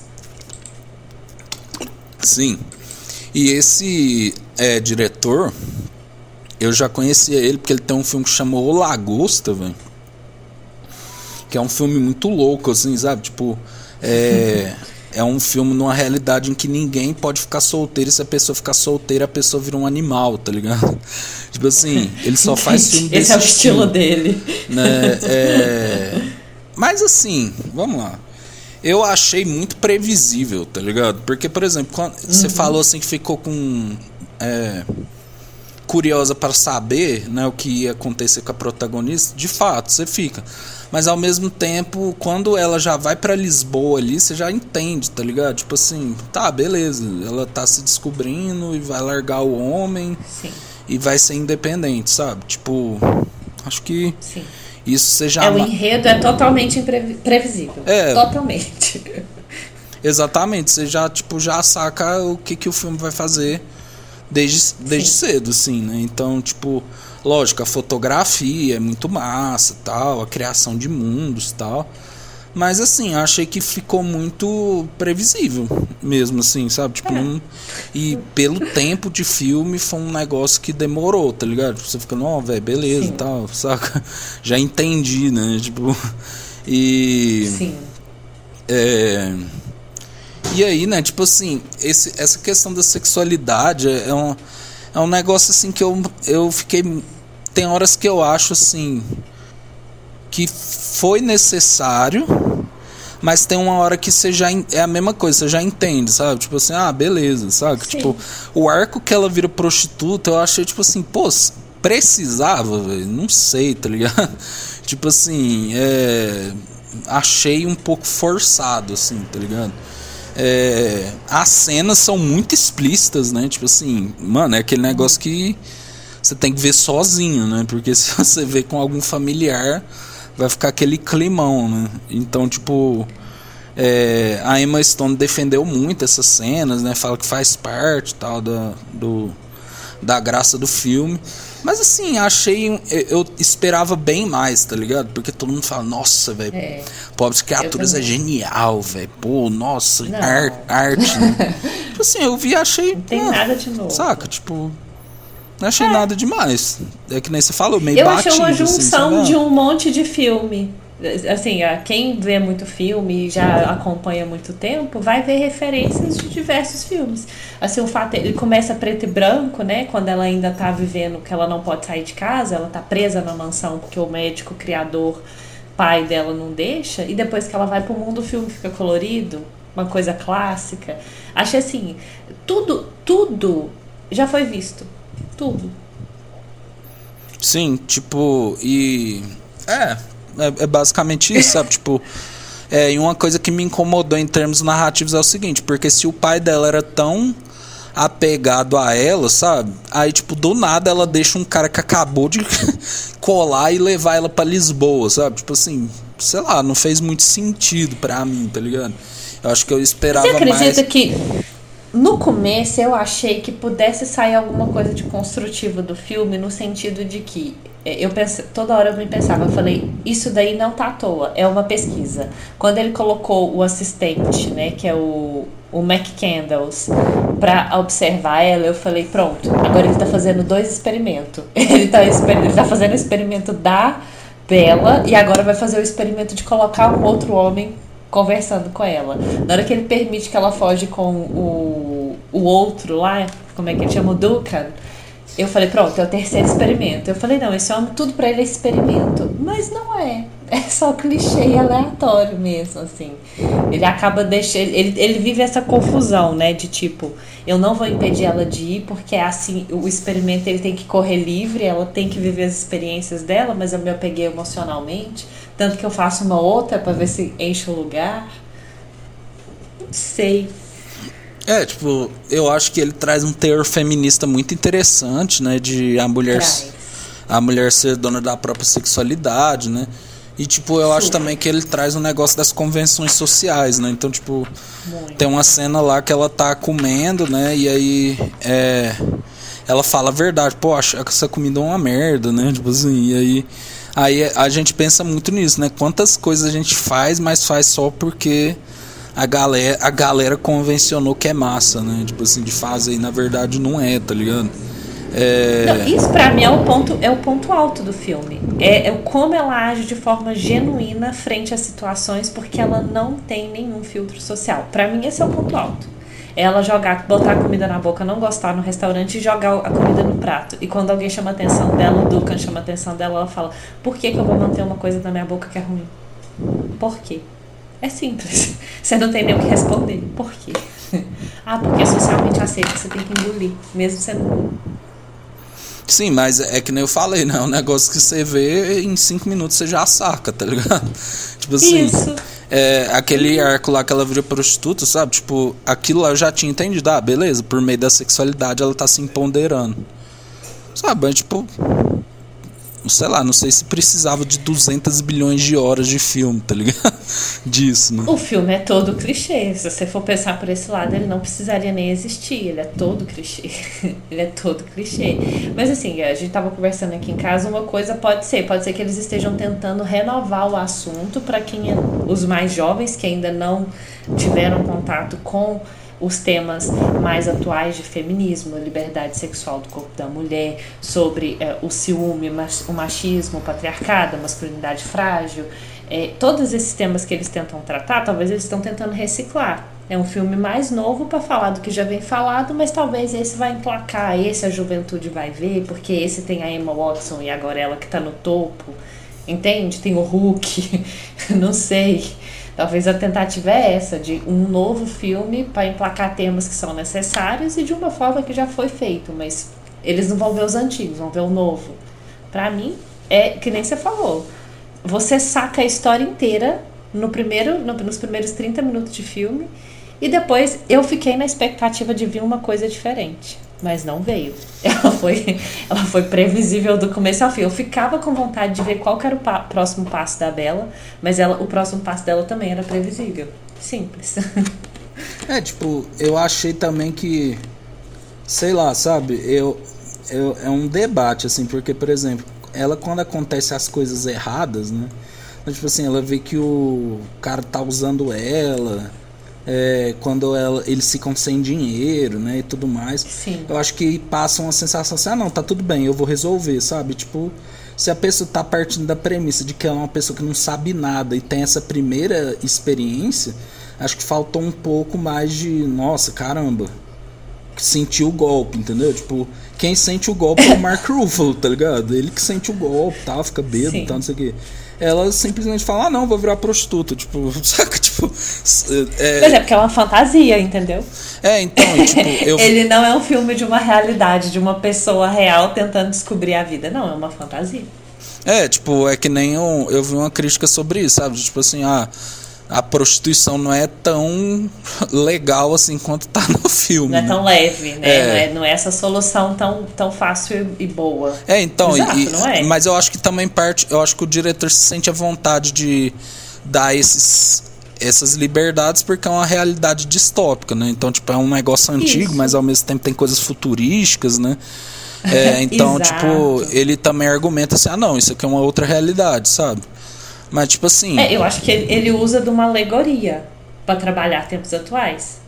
Sim. E esse é, diretor, eu já conhecia ele porque ele tem um filme que chamou O Lagosta, velho. Que é um filme muito louco, assim, sabe? Tipo, é. É um filme numa realidade em que ninguém pode ficar solteiro, e se a pessoa ficar solteira, a pessoa vira um animal, tá ligado? Tipo assim, ele só faz filme desse Esse é o estilo estilo, dele. Né? É... Mas assim, vamos lá. Eu achei muito previsível, tá ligado? Porque, por exemplo, quando uhum. você falou assim que ficou com... É, curiosa para saber, né, o que ia acontecer com a protagonista, de fato, você fica. Mas ao mesmo tempo, quando ela já vai pra Lisboa ali, você já entende, tá ligado? Tipo assim, tá, beleza, ela tá se descobrindo e vai largar o homem. Sim. E vai ser independente, sabe? Tipo, acho que Sim. isso você já... É, o enredo é totalmente imprevisível. É. Totalmente. Exatamente, você já, tipo, já saca o que, que o filme vai fazer desde, desde cedo, assim, né? Então, tipo... Lógico, a fotografia é muito massa, tal, a criação de mundos, tal. Mas assim, achei que ficou muito previsível mesmo, assim, sabe? Tipo, é. não... E pelo tempo de filme foi um negócio que demorou, tá ligado? Você fica, não, velho, beleza e tal, saca? Já entendi, né? Tipo, e... Sim. É... E aí, né, tipo assim, esse, essa questão da sexualidade é um, é um negócio assim que eu, eu fiquei... Tem horas que eu acho assim que foi necessário, mas tem uma hora que você já é a mesma coisa, você já entende, sabe? Tipo assim, ah, beleza, sabe? Sim. Tipo, o arco que ela vira prostituta, eu achei tipo assim, pô, precisava, velho, não sei, tá ligado? Tipo assim, é, achei um pouco forçado, assim, tá ligado? É, as cenas são muito explícitas, né? Tipo assim, mano, é aquele negócio que você tem que ver sozinho, né? Porque se você ver com algum familiar, vai ficar aquele climão, né? Então, tipo, é, a Emma Stone defendeu muito essas cenas, né? Fala que faz parte, tal, da, do, da graça do filme. Mas assim, achei... Eu esperava bem mais, tá ligado? Porque todo mundo fala, nossa, velho, é, Pobres Criaturas é genial, velho. Pô, nossa, ar, arte, né? Tipo assim, eu vi e achei... Não tem ah, nada de novo. Saca, tipo... Não achei é. nada demais. É que nem você falou, meio eu batido. Eu achei uma junção assim, de um monte de filme. Assim, quem vê muito filme e já acompanha há muito tempo, vai ver referências de diversos filmes. Assim, o fato, ele começa preto e branco, né? Quando ela ainda tá vivendo que ela não pode sair de casa, ela tá presa na mansão porque o médico criador, pai dela, não deixa. E depois que ela vai pro mundo, o filme fica colorido, uma coisa clássica. Achei assim, tudo, tudo já foi visto. Tudo. Sim, tipo, e... É, é, é basicamente isso, sabe? Tipo, é, e uma coisa que me incomodou em termos narrativos é o seguinte, porque se o pai dela era tão apegado a ela, sabe? Aí, tipo, do nada ela deixa um cara que acabou de colar e levar ela pra Lisboa, sabe? Tipo assim, sei lá, não fez muito sentido pra mim, tá ligado? Eu acho que eu esperava mais... Você acredita mais... que... No começo eu achei que pudesse sair alguma coisa de construtivo do filme, no sentido de que eu pense, toda hora eu me pensava, eu falei, isso daí não tá à toa, é uma pesquisa. Quando ele colocou o assistente, né, que é o, o McCandles pra observar ela, eu falei, pronto, agora ele tá fazendo dois experimentos. Ele tá, ele tá fazendo o experimento da Bella e agora vai fazer o experimento de colocar um outro homem conversando com ela. Na hora que ele permite que ela foge com o, o outro lá, como é que ele chama? O Duncan. Eu falei, pronto, é o terceiro experimento. Eu falei, não, esse homem, tudo pra ele é experimento. Mas não é. É só clichê e aleatório mesmo, assim. Ele acaba deixando... Ele, ele vive essa confusão, né? De tipo, eu não vou impedir ela de ir, porque é assim, o experimento ele tem que correr livre, ela tem que viver as experiências dela, mas eu me apeguei emocionalmente. Tanto que eu faço uma outra pra ver se enche o lugar. Não sei. É, tipo, eu acho que ele traz um teor feminista muito interessante, né? De a mulher, a mulher ser dona da própria sexualidade, né? E, tipo, eu Sim. acho também que ele traz um negócio das convenções sociais, né? Então, tipo, muito. Tem uma cena lá que ela tá comendo, né? E aí, é, ela fala a verdade. Pô, acho que essa comida é uma merda, né? Tipo assim, e aí... Aí a gente pensa muito nisso, né? Quantas coisas a gente faz, mas faz só porque... A galera, a galera convencionou que é massa, né? Tipo assim, de fazer e na verdade não é, tá ligado? É... Não, isso pra mim é o ponto, é o ponto alto do filme. É, é como ela age de forma genuína frente às situações, porque ela não tem nenhum filtro social. Pra mim esse é o ponto alto. É ela jogar, botar a comida na boca, não gostar no restaurante e jogar a comida no prato. E quando alguém chama a atenção dela, o Duncan chama a atenção dela, ela fala, por que que eu vou manter uma coisa na minha boca que é ruim? Por quê? É simples. Você não tem nem o que responder. Por quê? Ah, porque é socialmente aceito, você tem que engolir, mesmo sendo... Sim, mas é que nem eu falei, né? É um negócio que você vê em cinco minutos você já saca, tá ligado? Tipo assim... Isso. É, aquele arco lá que ela vira prostituta, sabe? Tipo, aquilo lá eu já tinha entendido. Ah, beleza, por meio da sexualidade ela tá se empoderando. Sabe? Mas, tipo... Sei lá, não sei se precisava de duzentos bilhões de horas de filme, tá ligado? Disso, né? O filme é todo clichê. Se você for pensar por esse lado, ele não precisaria nem existir. Ele é todo clichê. Ele é todo clichê. Mas assim, a gente tava conversando aqui em casa, uma coisa pode ser, pode ser que eles estejam tentando renovar o assunto para quem é, os mais jovens que ainda não tiveram contato com os temas mais atuais de feminismo, liberdade sexual do corpo da mulher, sobre é, o ciúme, o machismo, o patriarcado, a masculinidade frágil, é, todos esses temas que eles tentam tratar, talvez eles estão tentando reciclar. É um filme mais novo para falar do que já vem falado, mas talvez esse vai emplacar, esse a juventude vai ver, porque esse tem a Emma Watson e agora ela que tá no topo, entende? Tem o Hulk, não sei... Talvez a tentativa é essa, de um novo filme para emplacar temas que são necessários e de uma forma que já foi feito, mas eles não vão ver os antigos, vão ver o novo. Para mim, é que nem você falou, você saca a história inteira no primeiro, no, nos primeiros trinta minutos de filme e depois eu fiquei na expectativa de vir uma coisa diferente. Mas não veio. Ela foi, ela foi previsível do começo ao fim. Eu ficava com vontade de ver qual que era o pa- próximo passo da Bella, mas ela, o próximo passo dela também era previsível. Simples. É, tipo, eu achei também que, sei lá, sabe, eu, eu, é um debate, assim, porque, por exemplo, ela quando acontece as coisas erradas, né, tipo assim, ela vê que o cara tá usando ela... É, quando ela, eles ficam sem dinheiro, né, e tudo mais. Sim. Eu acho que passa uma sensação assim, ah não, tá tudo bem, eu vou resolver, sabe? Tipo, se a pessoa tá partindo da premissa de que ela é uma pessoa que não sabe nada e tem essa primeira experiência, acho que faltou um pouco mais de, nossa, caramba, que sentiu o golpe, entendeu? Tipo, quem sente o golpe é o Mark Ruffalo, tá ligado? Ele que sente o golpe, tá, fica bêbado e tal, não sei o quê. Ela simplesmente fala, ah não, vou virar prostituta, tipo, saca, tipo... É... Mas é porque é uma fantasia, entendeu? É, então, tipo... Eu... Ele não é um filme de uma realidade, de uma pessoa real tentando descobrir a vida, não, é uma fantasia. É, tipo, é que nem um, eu vi uma crítica sobre isso, sabe, tipo assim, ah... A prostituição não é tão legal assim quanto tá no filme. Não é né? tão leve, né? É. Não, é, não é essa solução tão, tão fácil e boa. É, então, Exato, e, não é? Mas eu acho que também parte, eu acho que o diretor se sente à vontade de dar esses, essas liberdades porque é uma realidade distópica, né? Então, tipo, é um negócio antigo, Isso. mas ao mesmo tempo tem coisas futurísticas, né? É, então, tipo, ele também argumenta assim, ah não, isso aqui é uma outra realidade, sabe? Mas, tipo assim... É, eu acho que ele, ele usa de uma alegoria para trabalhar tempos atuais.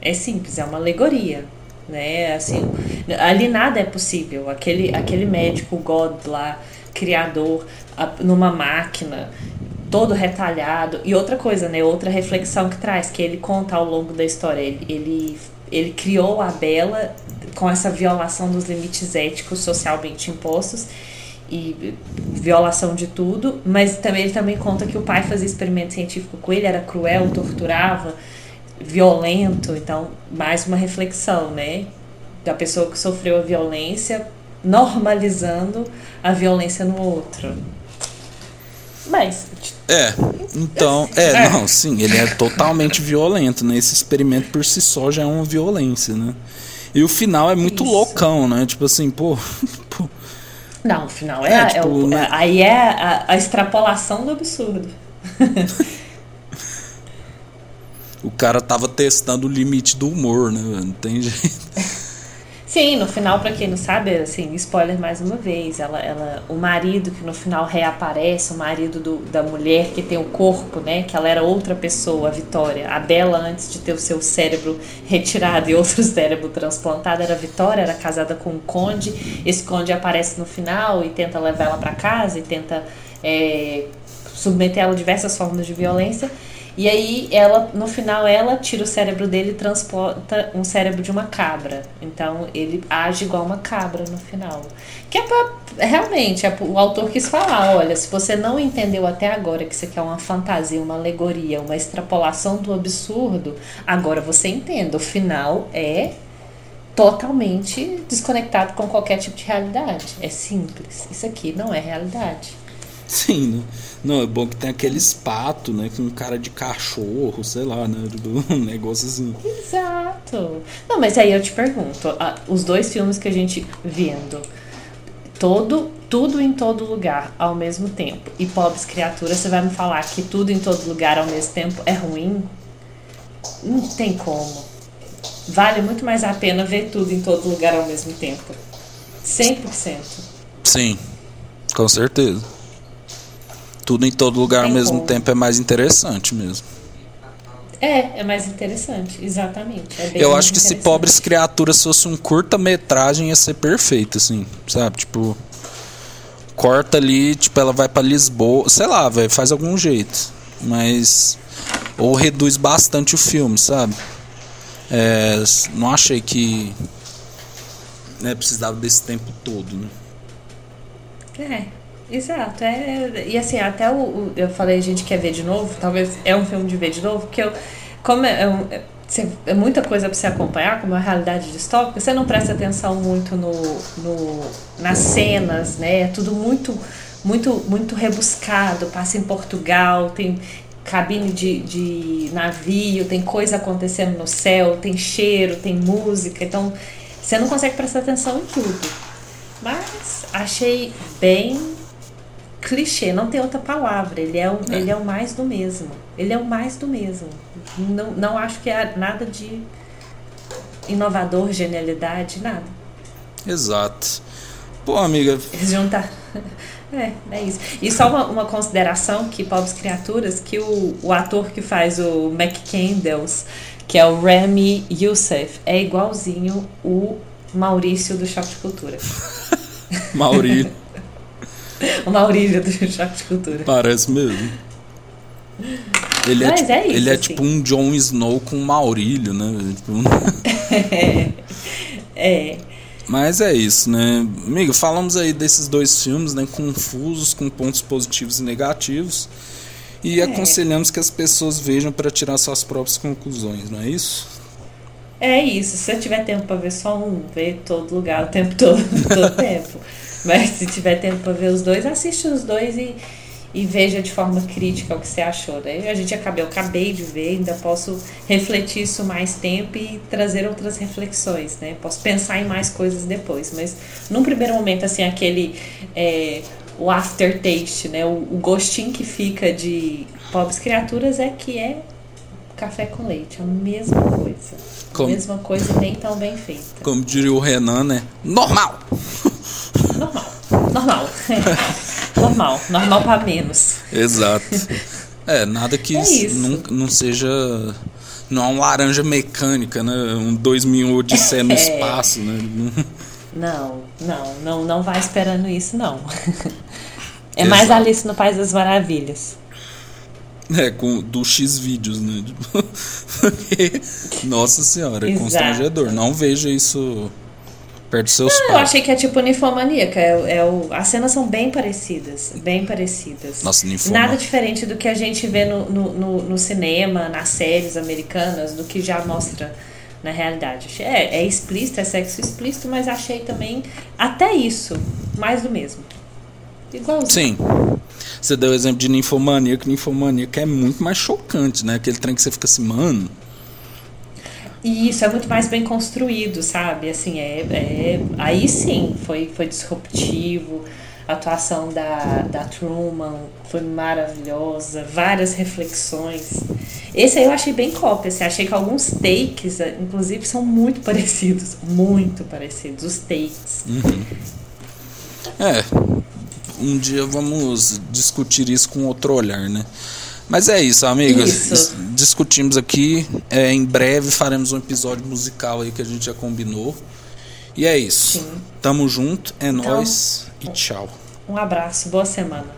é simples, é uma alegoria, né? Assim, ali nada é possível. Aquele, aquele médico God lá, criador, numa máquina, todo retalhado. E outra coisa, né? Outra reflexão que traz, que ele conta ao longo da história. Ele, ele, ele criou a Bella com essa violação dos limites éticos socialmente impostos e violação de tudo, mas também ele também conta que o pai fazia experimento científico com ele, era cruel, torturava, violento. Então, mais uma reflexão, né? Da pessoa que sofreu a violência, normalizando a violência no outro. Mas... É, então... É, não, sim, ele é totalmente violento, né? Esse experimento por si só já é uma violência, né? E o final é muito Isso. loucão, né? Tipo assim, pô... pô Não, o final é... é, tipo, é o, né? Aí é a, a extrapolação do absurdo. O cara tava testando o limite do humor, né? Não tem jeito. Sim, no final, pra quem não sabe, assim, spoiler mais uma vez, ela, ela, o marido que no final reaparece, o marido do, da mulher que tem o corpo, né, que ela era outra pessoa, a Vitória. A Bella, antes de ter o seu cérebro retirado e outro cérebro transplantado, era a Vitória, era casada com um conde. Esse conde aparece no final e tenta levar ela pra casa e tenta é, submeter ela a diversas formas de violência. E aí, ela, no final, ela tira o cérebro dele e transporta um cérebro de uma cabra. Então, ele age igual uma cabra no final. Que é pra... Realmente, é, o autor quis falar, olha, se você não entendeu até agora que isso aqui é uma fantasia, uma alegoria, uma extrapolação do absurdo, agora você entenda. O final é totalmente desconectado com qualquer tipo de realidade. É simples. Isso aqui não é realidade. Sim, né? Não, é bom que tem aqueles patos, né? Com cara de cachorro, sei lá, né? Um negócio assim. Exato. Não, mas aí eu te pergunto, os dois filmes que a gente vendo, todo, tudo em todo lugar ao mesmo tempo, e Pobres Criaturas, você vai me falar que tudo em todo lugar ao mesmo tempo é ruim? Não tem como. Vale muito mais a pena ver tudo em todo lugar ao mesmo tempo. cem por cento. Sim, com certeza. Tudo em todo lugar ao mesmo como. tempo é mais interessante mesmo. É, é mais interessante, exatamente. É bem Eu acho que se Pobres Criaturas fosse um curta-metragem ia ser perfeito, assim, sabe? Tipo, corta ali, tipo, ela vai pra Lisboa, sei lá, velho, faz algum jeito. Mas, ou reduz bastante o filme, sabe? É, não achei que né, precisava desse tempo todo, né? É. Exato, é, e assim, até o, o eu falei, a gente quer ver de novo, talvez é um filme de ver de novo, porque eu, como é, é, é muita coisa para você acompanhar, como é uma realidade distópica, você não presta atenção muito no, no, nas cenas, né, é tudo muito, muito, muito rebuscado, passa em Portugal, tem cabine de, de navio, tem coisa acontecendo no céu, tem cheiro, tem música, então você não consegue prestar atenção em tudo, mas achei bem clichê, não tem outra palavra. Ele é, o, é. ele é o mais do mesmo. Ele é o mais do mesmo. Não, não acho que é nada de inovador, genialidade, nada. Exato. Pô, amiga. Juntar. É, é isso. E só uma, uma consideração que Pobres Criaturas, que o, o ator que faz o McCandles, que é o Rami Youssef, é igualzinho o Maurício do Choque de Cultura. Maurício. O Maurílio do Choque de Cultura. Parece mesmo. Ele é, tipo, é, isso, ele é assim. tipo um Jon Snow com Maurílio, né? Tipo... é, é. Mas é isso, né? Amigo, falamos aí desses dois filmes, né? Confusos, com pontos positivos e negativos. E é. aconselhamos que as pessoas vejam para tirar suas próprias conclusões, não é isso? É isso. Se você tiver tempo para ver só um, vê todo lugar o tempo todo, todo tempo. Mas se tiver tempo para ver os dois, assiste os dois e, e veja de forma crítica o que você achou, né? A gente acabei, eu acabei de ver, ainda posso refletir isso mais tempo e trazer outras reflexões, né? Posso pensar em mais coisas depois, mas num primeiro momento, assim, aquele é, o aftertaste, né? O, o gostinho que fica de Pobres Criaturas é que é café com leite, é a mesma coisa. Como, a mesma coisa e nem tão bem feita. Como diria o Renan, né? Normal! Normal, normal, normal, normal para menos. Exato. É, nada que é não, não seja Não é um Laranja Mecânica, né? Um dois mil Odisseia no É. espaço, né? Não, não, não, não vai esperando isso, não. É Exato. mais Alice no País das Maravilhas. É, com, do X-Vídeos, né? Porque, nossa senhora, é Exato. constrangedor. Não veja isso perto dos seus Eu pais. achei que é tipo Ninfomaníaca. É, é o, as cenas são bem parecidas. Bem parecidas. Nossa, Ninfoma- Nada diferente do que a gente vê no, no, no, no cinema, nas séries americanas, do que já mostra na realidade. É, é explícito, é sexo explícito, mas achei também até isso mais do mesmo. Igualzinho. Sim. Você deu o exemplo de Ninfomaníaca. Ninfomaníaca é muito mais chocante, né? Aquele trem que você fica assim, mano. E isso é muito mais bem construído, sabe? Assim, é, é, aí sim, foi, foi disruptivo. A atuação da, da Truman foi maravilhosa. Várias reflexões. Esse aí eu achei bem cópia. Assim, achei que alguns takes, inclusive, são muito parecidos. Muito parecidos, os takes. Uhum. É. Um dia vamos discutir isso com outro olhar, né? Mas é isso, amigos. Isso. Discutimos aqui. É, em breve faremos um episódio musical aí que a gente já combinou. E é isso. Sim. Tamo junto, é Então, nóis e tchau. Um abraço, boa semana.